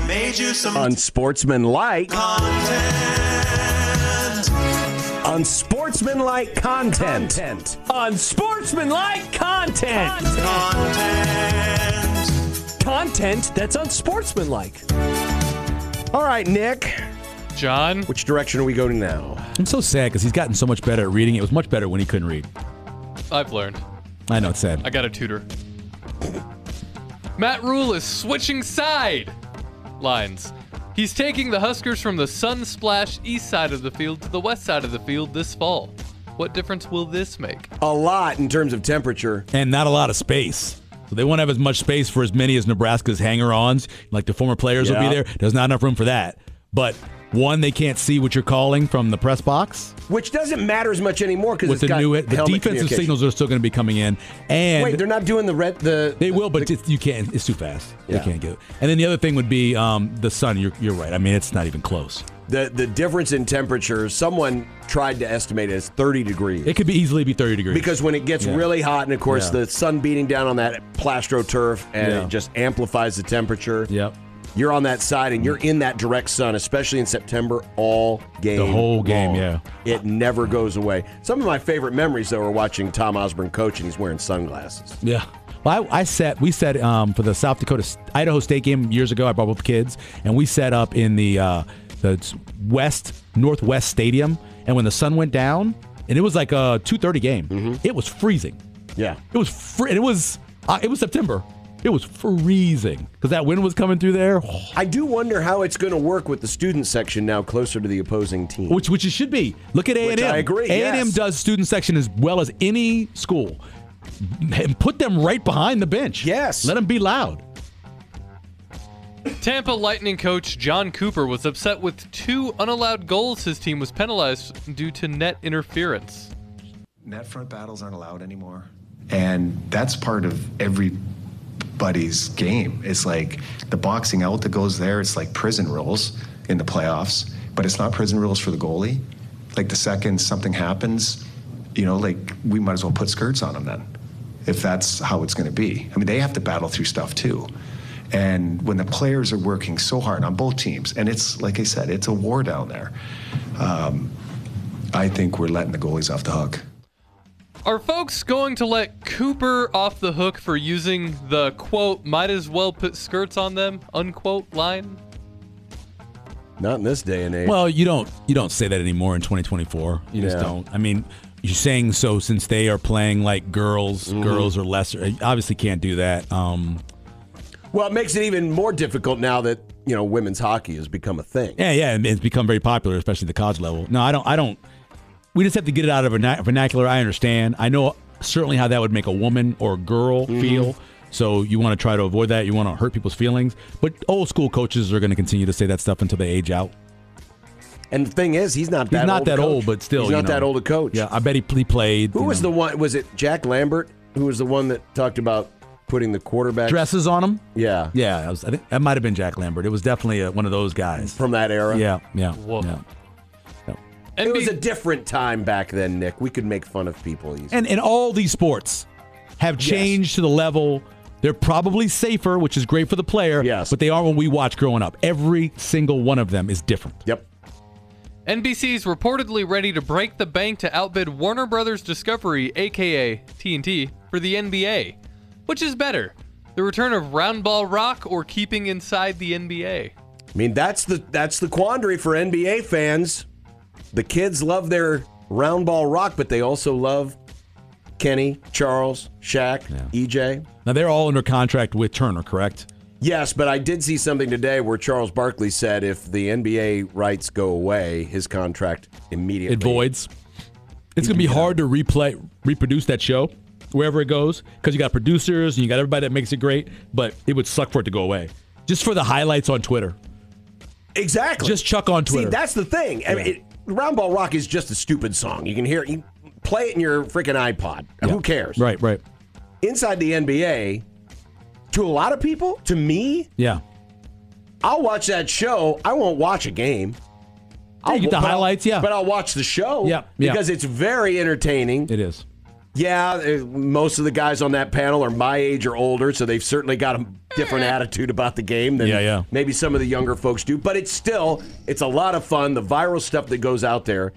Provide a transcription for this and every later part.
made you some unsportsmanlike content. Unsportsmanlike content. Unsportsmanlike content. Content that's unsportsmanlike. All right, Nick. John? Which direction are we going now? I'm so sad because he's gotten so much better at reading. It was much better when he couldn't read. I've learned. I know, it's sad. I got a tutor. Matt Rule is switching lines. He's taking the Huskers from the sun-splashed east side of the field to the west side of the field this fall. What difference will this make? A lot in terms of temperature. And not a lot of space. So they won't have as much space for as many as Nebraska's hanger-ons. Like the former players will be there. There's not enough room for that. But one, they can't see what you're calling from the press box. Which doesn't matter as much anymore because with the defensive signals are still going to be coming in. And wait, they're not doing they will, but you can't. It's too fast. Yeah. They can't get it. And then the other thing would be the sun. You're right. I mean, it's not even close. The difference in temperature, someone tried to estimate it as 30 degrees. It could easily be 30 degrees. Because when it gets really hot, and of course the sun beating down on that plastro turf, and it just amplifies the temperature. Yep. You're on that side, and you're in that direct sun, especially in September, all game. The whole game, long. yeah. It never goes away. Some of my favorite memories, though, are watching Tom Osborne coach, and he's wearing sunglasses. Yeah. Well, we sat for the South Dakota Idaho State game years ago. I brought both kids, and we set up in the Northwest Stadium. And when the sun went down, and it was like a 2:30 game, it was freezing. Yeah, it was it was September. It was freezing because that wind was coming through there. I do wonder how it's going to work with the student section now closer to the opposing team. Which it should be. Look at A&M. Which I agree, A&M does student section as well as any school. And put them right behind the bench. Yes. Let them be loud. Tampa Lightning coach John Cooper was upset with 2 unallowed goals his team was penalized due to net interference. Net front battles aren't allowed anymore. And that's part of everybody's game. It's like the boxing out that goes there. It's like prison rules in the playoffs, but it's not prison rules for the goalie. Like the second something happens, like we might as well put skirts on them then, if that's how it's going to be. I mean, they have to battle through stuff too. And when the players are working so hard on both teams, and it's, like I said, it's a war down there, I think we're letting the goalies off the hook. Are folks going to let Cooper off the hook for using the, quote, might as well put skirts on them, unquote, line? Not in this day and age. Well, you don't say that anymore in 2024. You just don't. I mean, you're saying so since they are playing like girls. Girls are lesser. Obviously can't do that. Well, it makes it even more difficult now that, women's hockey has become a thing. Yeah, and it's become very popular, especially at the college level. No, I don't. We just have to get it out of vernacular. I understand. I know certainly how that would make a woman or a girl feel. So you want to try to avoid that. You want to hurt people's feelings. But old school coaches are going to continue to say that stuff until they age out. And the thing is, he's not that old, but still. He's not that old a coach. Yeah, I bet he played. Who was the one? Was it Jack Lambert who was the one that talked about putting the quarterback dresses on him? Yeah. Yeah, I think that might have been Jack Lambert. It was definitely one of those guys. From that era? Yeah. Whoa. Yeah. It was a different time back then, Nick. We could make fun of people easily. And all these sports have changed to the level. They're probably safer, which is great for the player. Yes. But they are when we watch growing up. Every single one of them is different. Yep. NBC's reportedly ready to break the bank to outbid Warner Brothers Discovery, a.k.a. TNT, for the NBA. Which is better, the return of Round Ball Rock or keeping inside the NBA? I mean, that's the quandary for NBA fans. The kids love their Round Ball Rock, but they also love Kenny, Charles, Shaq, EJ. Now, they're all under contract with Turner, correct? Yes, but I did see something today where Charles Barkley said if the NBA rights go away, his contract immediately... It voids. It's going to be hard to reproduce that show wherever it goes because you got producers and you got everybody that makes it great, but it would suck for it to go away. Just for the highlights on Twitter. Exactly. Just chuck on Twitter. See, that's the thing. I mean, Round Ball Rock is just a stupid song. You can hear it. You play it in your freaking iPod. Yeah. Who cares? Right. Inside the NBA, to a lot of people, to me, I'll watch that show. I won't watch a game. You get the highlights, But I'll watch the show. Yeah. Because it's very entertaining. It is. Yeah, most of the guys on that panel are my age or older, so they've certainly got a different attitude about the game than maybe some of the younger folks do. But it's a lot of fun, the viral stuff that goes out there.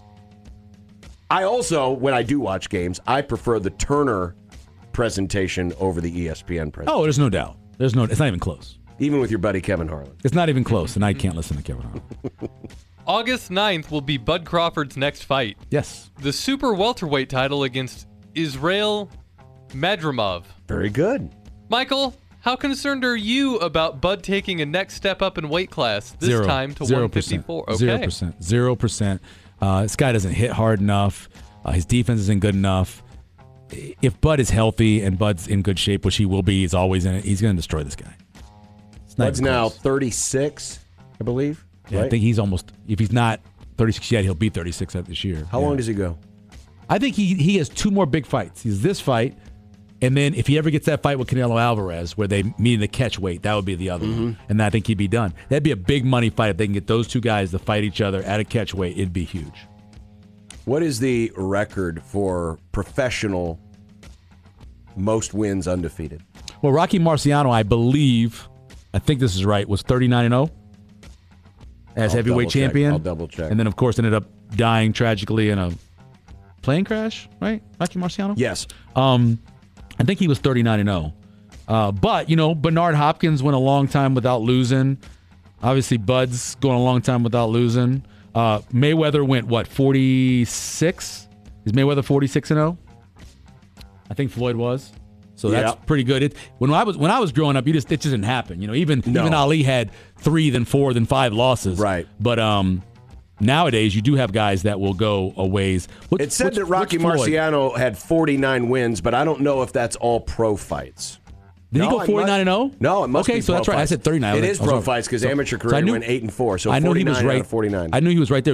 I also, when I do watch games, I prefer the Turner presentation over the ESPN presentation. Oh, there's no doubt. It's not even close. Even with your buddy Kevin Harlan. It's not even close, and I can't listen to Kevin Harlan. August 9th will be Bud Crawford's next fight. Yes. The super welterweight title against Israel Madrimov. Very good. Michael, how concerned are you about Bud taking a next step up in weight class, this time to 154? Okay. 0%. This guy doesn't hit hard enough. His defense isn't good enough. If Bud is healthy and Bud's in good shape, which he will be, he's always in it, he's going to destroy this guy. Bud's now 36, I believe. Yeah, right? I think he's almost, if he's not 36 yet, he'll be 36 this year. How long does he go? I think he has two more big fights. He's this fight, and then if he ever gets that fight with Canelo Alvarez where they meet in the catch weight, that would be the other one. And I think he'd be done. That'd be a big money fight if they can get those two guys to fight each other at a catch weight. It'd be huge. What is the record for professional most wins undefeated? Well, Rocky Marciano, I think this is right, was 39-0 as heavyweight champion. I'll double check. And then, of course, ended up dying tragically in a plane crash, right? Rocky Marciano? Yes. I think he was 39-0. But, Bernard Hopkins went a long time without losing. Obviously, Bud's going a long time without losing. Mayweather went, 46? Is Mayweather 46-0? I think Floyd was. So that's pretty good. When I was growing up, it just didn't happen. Even Ali had 3, then 4, then 5 losses. Right. But nowadays, you do have guys that will go a ways. It said that Rocky Marciano had 49 wins, but I don't know if that's all pro fights. Did he go 49-0? No, it must be Okay, so pro that's right. I fights. said 39. It is pro fights because amateur career went 8-4. So I know 49 he was right. out of 49. I knew he was right there.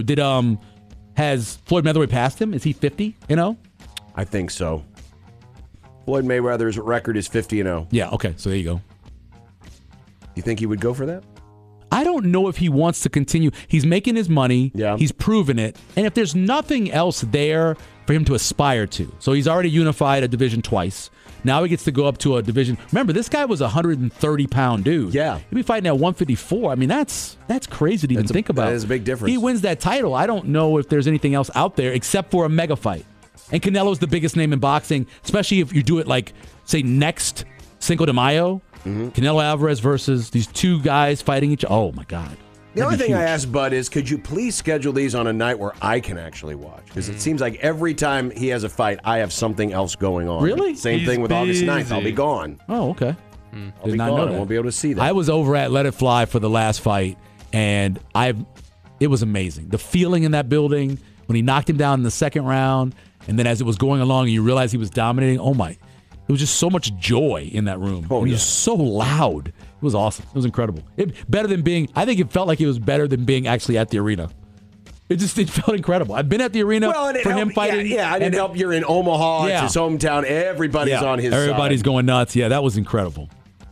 Has Floyd Mayweather passed him? Is he 50? I think so. Floyd Mayweather's record is 50-0. Yeah, okay. So there you go. You think he would go for that? I don't know if he wants to continue. He's making his money. Yeah. He's proven it. And if there's nothing else there for him to aspire to. So he's already unified a division twice. Now he gets to go up to a division. Remember, this guy was a 130-pound dude. Yeah. He'd be fighting at 154. I mean, that's crazy to even think about. That is a big difference. He wins that title. I don't know if there's anything else out there except for a mega fight. And Canelo's the biggest name in boxing, especially if you do it like, say, next Cinco de Mayo. Canelo Alvarez versus these two guys fighting each other. Oh, my God. The only thing I asked Bud is, could you please schedule these on a night where I can actually watch? Because it seems like every time he has a fight, I have something else going on. Really? Same thing with August 9th. I'll be gone. Oh, okay. I'll be gone. I won't be able to see that. I was over at Let It Fly for the last fight, and it was amazing. The feeling in that building when he knocked him down in the second round, and then as it was going along and you realized he was dominating, oh my, it was just so much joy in that room. He was so loud. It was awesome. It was incredible. I think it felt like it was better than being actually at the arena. It felt incredible. I've been at the arena for him fighting. Yeah, I didn't help. You're in Omaha. It's his hometown. Everybody's on his side. Everybody's going nuts. Yeah, that was incredible.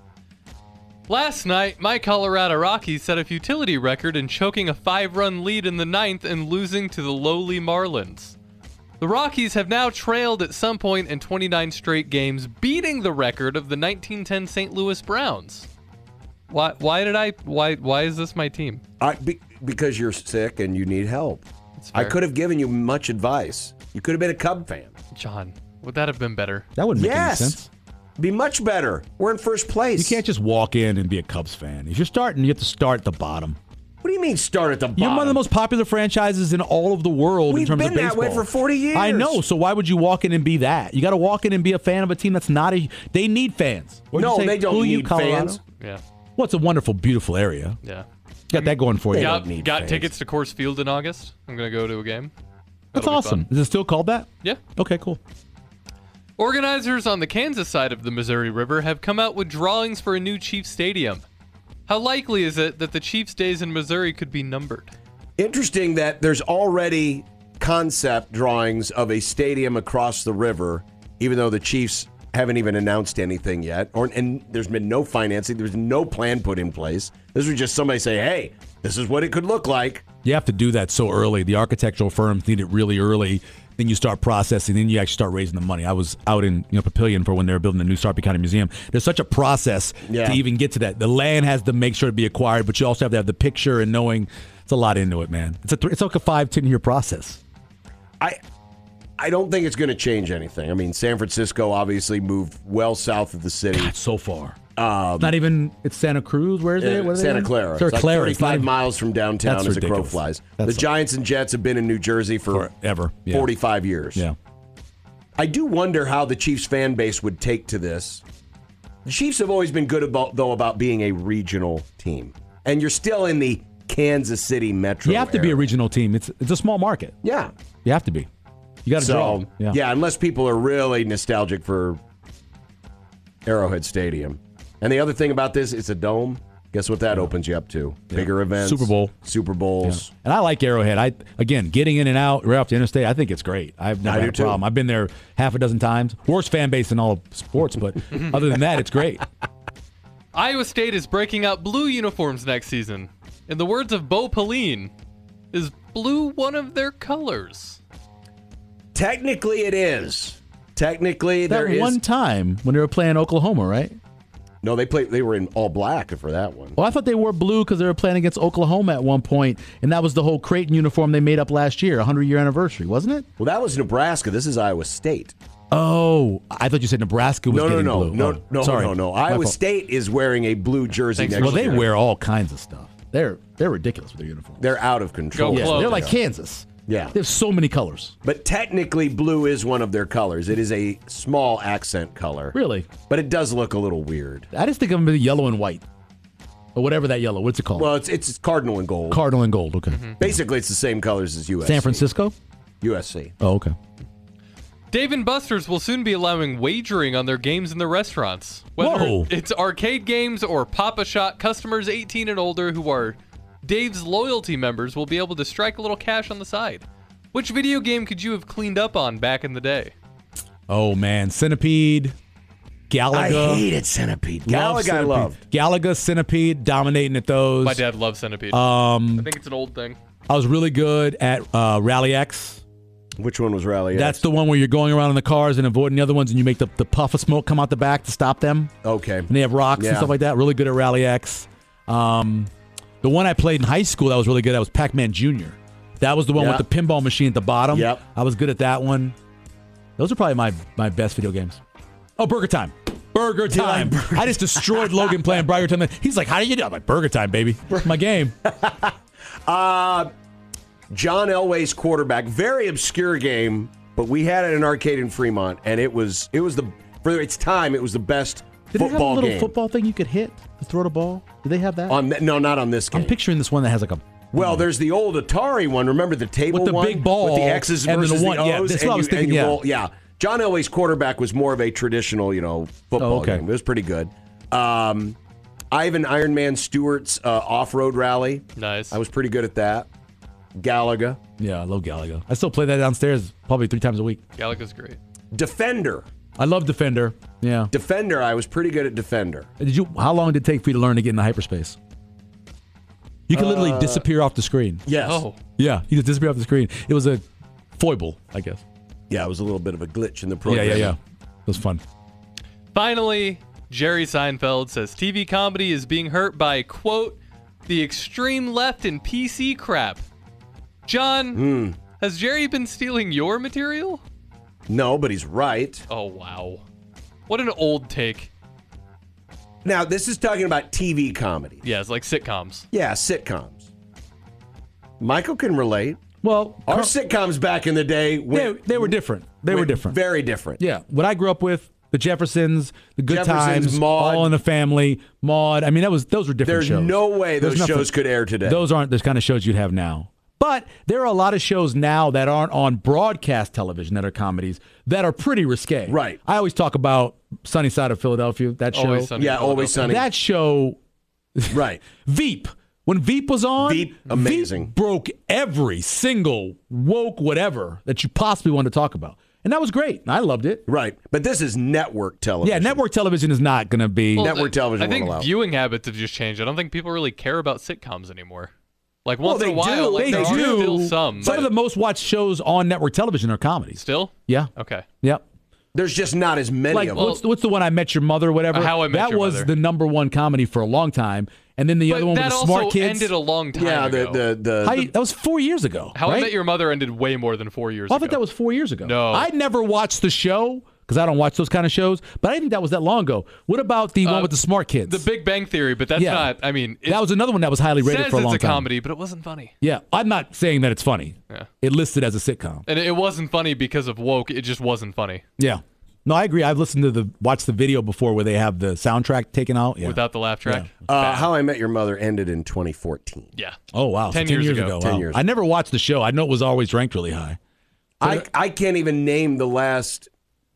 Last night, my Colorado Rockies set a futility record in choking a 5-run lead in the 9th and losing to the lowly Marlins. The Rockies have now trailed at some point in 29 straight games, beating the record of the 1910 St. Louis Browns. Why is this my team? Because you're sick and you need help. I could have given you much advice. You could have been a Cub fan. John, would that have been better? That wouldn't make any sense. Be much better. We're in first place. You can't just walk in and be a Cubs fan. If you're starting, you have to start at the bottom. What do you mean start at the bottom? You're one of the most popular franchises in all of the world in terms of baseball. We've been that way for 40 years. I know. So why would you walk in and be that? You got to walk in and be a fan of a team that's not a. They need fans. No, they don't need fans. Yeah. Well, it's a wonderful, beautiful area. Yeah. Got that going for you. Got tickets to Coors Field in August. I'm going to go to a game. That's awesome. Is it still called that? Yeah. Okay, cool. Organizers on the Kansas side of the Missouri River have come out with drawings for a new Chiefs stadium. How likely is it that the Chiefs' days in Missouri could be numbered? Interesting that there's already concept drawings of a stadium across the river, even though the Chiefs haven't even announced anything yet, and there's been no financing. There's no plan put in place. This was just somebody say, hey, this is what it could look like. You have to do that so early. The architectural firms need it really early. Then you start processing. Then you actually start raising the money. I was out in Papillion for when they were building the new Sarpy County Museum. There's such a process to even get to that. The land has to make sure to be acquired, but you also have to have the picture and knowing. It's a lot into it, man. It's like a 5-10 year process. I don't think it's going to change anything. I mean, San Francisco obviously moved well south of the city. God, so far. Not even, it's Santa Cruz. Where is it? Santa Clara. It's like 35 miles from downtown as ridiculous. a crow flies. The Giants and Jets have been in New Jersey for forever. 45 years. Yeah. I do wonder how the Chiefs fan base would take to this. The Chiefs have always been good about being a regional team. And you're still in the Kansas City metro You have to be a regional team. It's a small market. Yeah. You have to be. You got to draw. Yeah, unless people are really nostalgic for Arrowhead Stadium. And the other thing about this, it's a dome. Guess what that opens you up to? Bigger events. Super Bowls. Yeah. And I like Arrowhead. Again, getting in and out right off the interstate, I think it's great. I've never had a problem. I've been there half a dozen times. Worst fan base in all of sports, but other than that, it's great. Iowa State is breaking out blue uniforms next season. In the words of Bo Pelin, is blue one of their colors? Technically, it is. Technically, that there is. one time when they were playing Oklahoma, right? No, they were in all black for that one. Well, I thought they wore blue because they were playing against Oklahoma at one point, and that was the whole Creighton uniform they made up last year, 100-year anniversary, wasn't it? Well, that was Nebraska. This is Iowa State. Oh, I thought you said Nebraska was getting blue. No. Iowa State is wearing a blue jersey next year. Well, they wear all kinds of stuff. They're ridiculous with their uniforms. They're out of control. Yeah, they're like Kansas. Yeah. They have so many colors. But technically, blue is one of their colors. It is a small accent color. Really? But it does look a little weird. I just think of them as yellow and white. Or whatever that yellow. What's it called? Well, it's cardinal and gold. Cardinal and gold, okay. Mm-hmm. Basically, it's the same colors as USC. San Francisco? USC. Oh, okay. Dave & Buster's will soon be allowing wagering on their games in the restaurants. Whether it's arcade games or Pop-A-Shot, customers 18 and older who are Dave's loyalty members will be able to strike a little cash on the side. Which video game could you have cleaned up on back in the day? Oh, man. Centipede, Galaga. I hated Centipede. Galaga I loved. Galaga, Centipede, dominating at those. My dad loves Centipede. I think it's an old thing. I was really good at Rally X. Which one was Rally X? That's the one where you're going around in the cars and avoiding the other ones, and you make the puff of smoke come out the back to stop them. Okay. And they have rocks and stuff like that. Really good at Rally X. The one I played in high school that was really good, that was Pac-Man Jr. That was the one with the pinball machine at the bottom. Yep. I was good at that one. Those are probably my best video games. Oh, Burger Time. Burger Time. I just destroyed Logan playing Burger Time. He's like, how do you do? I'm like, Burger Time, baby. My game. John Elway's quarterback. Very obscure game, but we had it in an arcade in Fremont, and it was for its time, it was the best Did they have a little game. football thing you could hit to throw the ball? Did they have that? No, not on this game. I'm picturing this one that has like a... Well, there's the old Atari one. Remember the table with the one? big ball with the X's and versus the one. the O's. Yeah, that's what I was thinking. John Elway's quarterback was more of a traditional, football game. It was pretty good. Ivan Iron Man Stewart's off-road rally. Nice. I was pretty good at that. Galaga. Yeah, I love Galaga. I still play that downstairs probably 3 times a week. Galaga's great. Defender. I love Defender. Yeah. Defender. I was pretty good at Defender. How long did it take for you to learn to get into hyperspace? You could literally disappear off the screen. Yes. Oh. Yeah, you just disappear off the screen. It was a foible, I guess. Yeah, it was a little bit of a glitch in the program. Yeah. It was fun. Finally, Jerry Seinfeld says TV comedy is being hurt by, quote, the extreme left and PC crap. John, has Jerry been stealing your material? No, but he's right. Oh, wow. What an old take. Now, this is talking about TV comedy. Yeah, it's like sitcoms. Yeah, sitcoms. Michael can relate. Well, our sitcoms back in the day... They were different. They were different. Very different. Yeah. What I grew up with, the Jeffersons, the Good Times, Maude. All in the Family, Maude. I mean, those were different shows. There's no way those shows could air today. Those aren't the kind of shows you'd have now. But there are a lot of shows now that aren't on broadcast television that are comedies that are pretty risque. Right. I always talk about Sunny Side of Philadelphia, that show. Always Sunny. Always Sunny. That show, right. Veep. When Veep was on, Veep, amazing. Veep broke every single woke whatever that you possibly wanted to talk about. And that was great. I loved it. Right. But this is network television. Yeah, network television is not going to be... network television I think won't allow. viewing habits have just changed. I don't think people really care about sitcoms anymore. Like once in a while, like, they there are do. still some. Some of the most watched shows on network television are comedies. Still? Yeah. Okay. Yep. There's just not as many Like of them. what's the one I Met Your Mother or whatever? How I Met that Your was Mother. the number one comedy for a long time, and then the other one with the Smart Kids. That also ended a long time ago. That was 4 years ago. How right? I Met Your Mother ended way more than 4 years I ago. thought that was 4 years ago. No. I never watched the show because I don't watch those kind of shows, but I didn't think that was that long ago. What about the one with the Smart Kids? The Big Bang Theory, but that's not, I mean. That was another one that was highly rated for a long time. It's a comedy, but it wasn't funny. Yeah, I'm not saying that it's funny. Yeah. It listed as a sitcom. And it wasn't funny because of woke. It just wasn't funny. Yeah. No, I agree. I've listened to watched the video before where they have the soundtrack taken out. Yeah. Without the laugh track. Yeah. How I Met Your Mother ended in 2014. Yeah. Oh, wow. 10 so 10 years years ago. ago. 10 Wow. years I never watched the show. I know it was always ranked really high. I can't even name the last.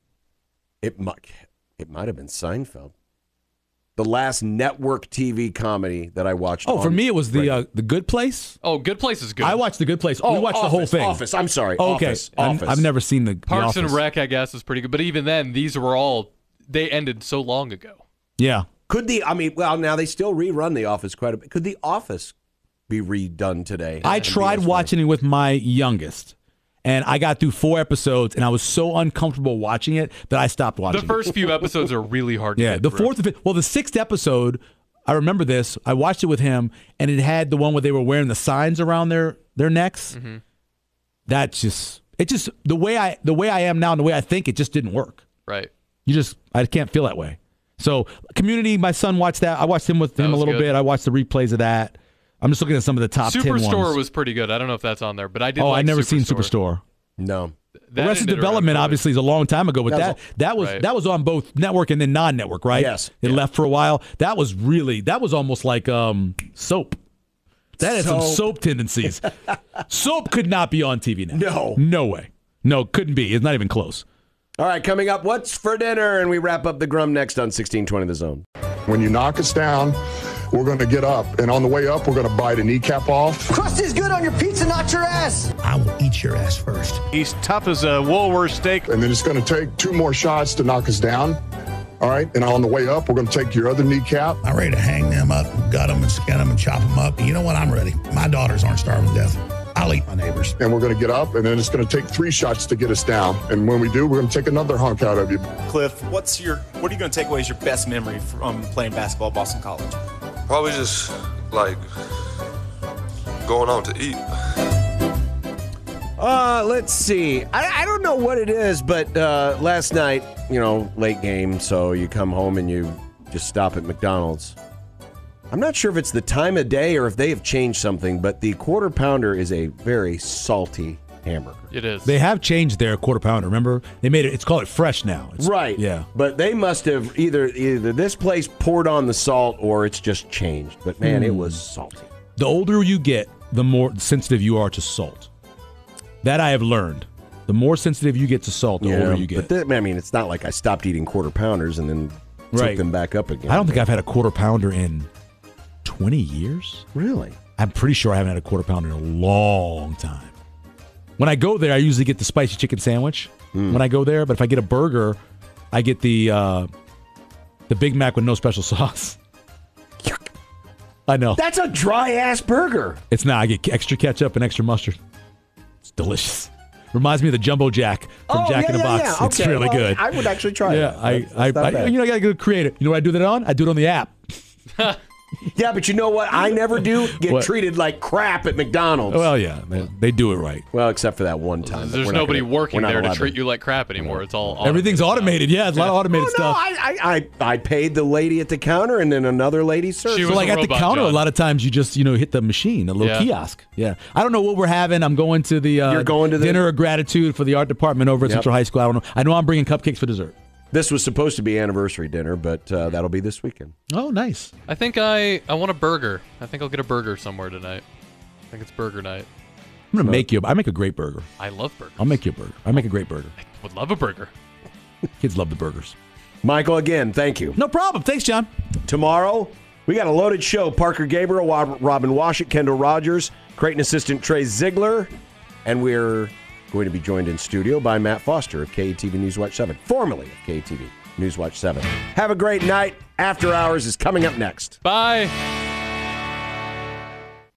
It might have been Seinfeld. The last network TV comedy that I watched. Oh, for me it was the Good Place. Oh, Good Place is good. I watched the Good Place. We watched the whole thing. Office. I'm sorry. Oh, okay. Office. I've never seen the Parks the and Office. Rec, I guess, is pretty good. But even then, these were all, they ended so long ago. Yeah. Now they still rerun The Office quite a bit. Could The Office be redone today? I tried watching it with my youngest, and I got through 4 episodes, and I was so uncomfortable watching it that I stopped watching The first few episodes are really hard to get the through. fourth, the 6th episode, I remember this. I watched it with him, and it had the one where they were wearing the signs around their necks. Mm-hmm. That's the way I am now and the way I think, it just didn't work. Right. I can't feel that way. So Community, my son watched that. I watched him with him a little bit. I watched the replays of that. I'm just looking at some of the top 10 ones. Superstore was pretty good. I don't know if that's on there, but I did. I've never seen Superstore. No. Arrested Development obviously is a long time ago, but that was on both network and then non-network, right? Yes. It left for a while. That was almost like soap. That had some soap tendencies. Soap could not be on TV now. No way. No, couldn't be. It's not even close. All right, coming up, what's for dinner? And we wrap up the Grum next on 1620 The Zone. When you knock us down, we're going to get up. And on the way up, we're going to bite a kneecap off. Crust is good on your pizza, not your ass. I will eat your ass first. He's tough as a Woolworth steak. And then it's going to take 2 more shots to knock us down. All right. And on the way up, we're going to take your other kneecap. I'm ready to hang them up, gut them and skin them and chop them up. And you know what? I'm ready. My daughters aren't starving to death. I'll eat my neighbors. And we're going to get up, and then it's going to take 3 shots to get us down. And when we do, we're going to take another hunk out of you. Cliff, what are you going to take away as your best memory from playing basketball at Boston College? Probably just, going out to eat. Let's see. I don't know what it is, but last night, late game, so you come home and you just stop at McDonald's. I'm not sure if it's the time of day or if they have changed something, but the Quarter Pounder is a very salty hamburger. It is. They have changed their Quarter Pounder. Remember, they made it. It's called it fresh now. Right. Yeah. But they must have either this place poured on the salt or it's just changed. But man, it was salty. The older you get, the more sensitive you are to salt. That I have learned. The more sensitive you get to salt, the older you get. But it's not like I stopped eating Quarter Pounders and then took them back up again. I don't think I've had a Quarter Pounder in 20 years? Really? I'm pretty sure I haven't had a Quarter Pounder in a long time. When I go there, I usually get the spicy chicken sandwich when I go there. But if I get a burger, I get the Big Mac with no special sauce. I know. That's a dry-ass burger. It's not. I get extra ketchup and extra mustard. It's delicious. Reminds me of the Jumbo Jack from Jack in the Box. Yeah. It's really good. I would actually try it. Yeah, I got to create it. You know what I do that on? I do it on the app. Yeah, but you know what? I never do get treated like crap at McDonald's. Well, yeah, they do it right. Well, except for that one time. There's nobody working there to treat you like crap anymore. It's all automated. Everything's automated. Yeah, it's a lot of automated stuff. I paid the lady at the counter, and then another lady served. So, like at the counter, a lot of times you just hit the machine, a little kiosk. Yeah, I don't know what we're having. I'm going to the dinner of gratitude for the art department over at Central High School. I don't know. I know I'm bringing cupcakes for dessert. This was supposed to be anniversary dinner, but that'll be this weekend. Oh, nice. I think I want a burger. I think I'll get a burger somewhere tonight. I think it's burger night. I'm going to make you. I make a great burger. I love burgers. I'll make you a burger. I make a great burger. I would love a burger. Kids love the burgers. Michael, again, thank you. No problem. Thanks, John. Tomorrow, we got a loaded show. Parker Gabriel, Robin Washut, Kendall Rogers, Creighton assistant Trey Ziegler, and we're going to be joined in studio by Matt Foster of KETV Newswatch 7, formerly of KETV Newswatch 7. Have a great night. After Hours is coming up next. Bye.